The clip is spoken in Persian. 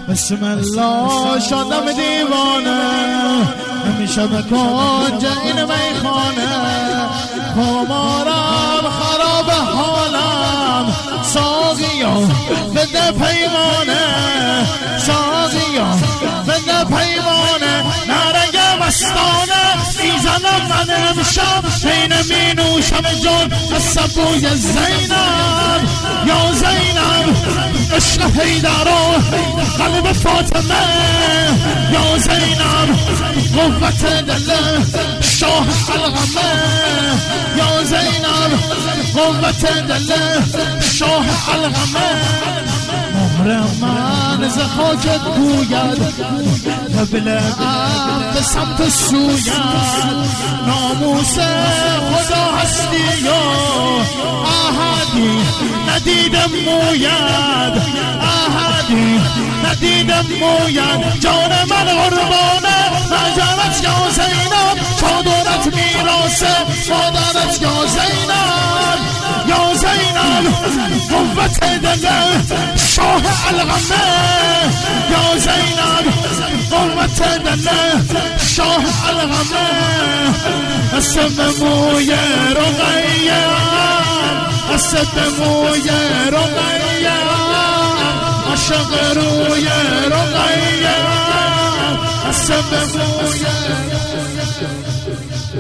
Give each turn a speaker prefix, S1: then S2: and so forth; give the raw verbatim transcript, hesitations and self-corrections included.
S1: بسم الله شدم دیوانه، همیشه به کنج این میخانه، خمارم خراب حالم، ساقیا بده پیمانه، ساقیا بده پیمانه، نرنگ مستانه میزنم من امشب، حین می نوشم جان از سبوی زینب. یا زینب عشق حیدر و قلب فاطمه، یا زینب قوت دل شاه الغمه، یا زینب قوت دل شاه الغمه. مهر من ز خاکت گوید، قبله‌ام به سمت سوید، ناموس خدا هستی و احدی ندیدم موید، احدی ندیدم موید. جان من قربانه نجرت یا زینب، چادرت میراث مادرت یا زینب. یا زینب قوت دل شاه الغمه، یا زینب قوت دل شاه الغمه. اسم موی رقیه، اسم موی رقیه، عشق روی رقیه، اسم موی